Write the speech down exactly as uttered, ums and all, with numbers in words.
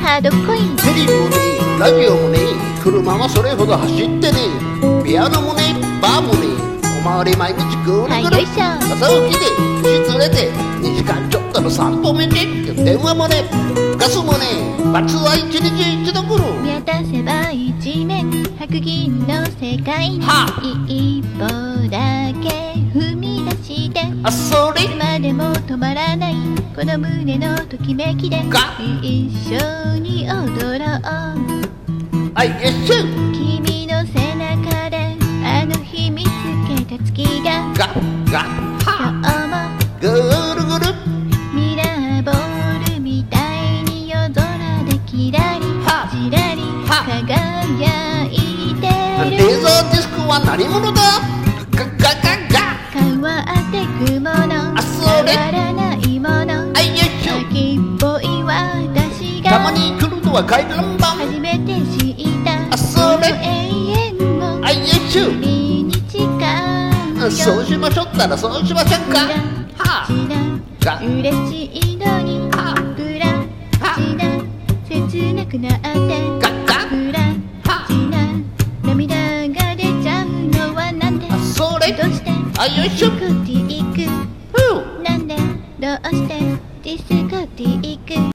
ハードコイン。 テレビもねえ、ラジオもねえ、車はそれほど走ってねえ、ピアノもねえ、バーもねえ、おまわり毎日ぐるぐる、 はい、よいしょ。 朝起きで牛連れてにじかんちょっとの散歩目で、電話もねえ、ガスもねえ、バツはいちにちいちど来る。 見渡せば一面白銀の世界に一歩だけ踏み出して、 あ、それいつまでも止まらないこの胸のときめきでが一緒に踊ろう。 あいえっしゅ君の背中であの日見つけた月がガガ今日もぐるぐるミラーボールみたいに夜空でキラリチラリ輝いてる。 レーザーディスクは何者だ。ガガガガ変わってくものあ、それ変わらないもの、 あいえっしゅ先っぽい私がたまに来るのは回覧板。 初めて知ったあ、それこの永遠をあいえっしゅ君に誓うよ。 そうしましょったらそうしましょうか。はあが嬉しいのにはあプラチナ切なくなってガガプラチナ涙が出ちゃうのはなんで。 あ、それどうしてあよいしょスクティ